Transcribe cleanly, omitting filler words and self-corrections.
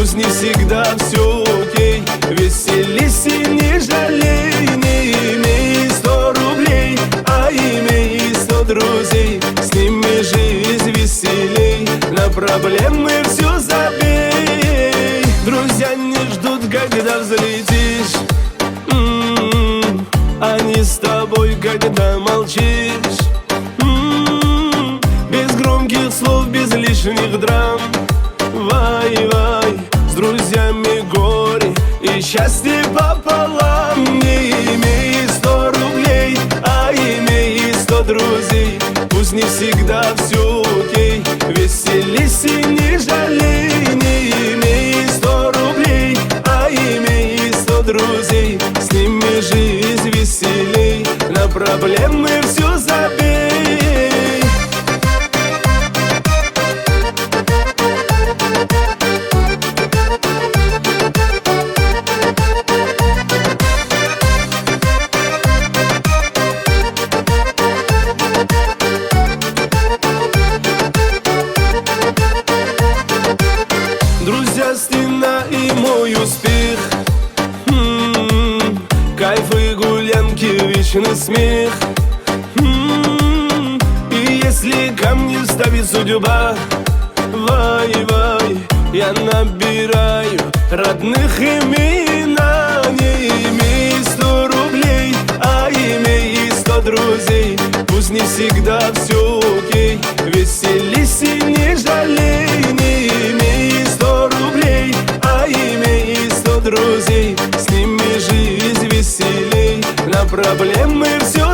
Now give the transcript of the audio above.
Пусть не всегда все окей, веселись и не жалей. Не имей 100 рублей, а имей 100 друзей. С ними жизнь веселей, на проблемы все забей. Друзья не ждут, когда взлетишь, они с тобой, когда молчишь. Без громких слов, без лишних драм. Вай-вай, с друзьями горе и счастье пополам. Не имей 100 рублей, а имей 100 друзей. Пусть не всегда все окей, веселись и не жалей. Не имей 100 рублей, а имей 100 друзей. С ними жизнь веселей, на проблемы все забей. Друзья, стена и мой успех, кайфы, гулянки, вечный смех. И если ко мне ставит судьба, вай-вай, я набираю родных имена. Не имей 100 рублей, а имей 100 друзей. Пусть не всегда все окей, веселись и не жалей. Не имей 100 рублей, а имей 100 друзей. С ними жизнь веселей, на проблемы все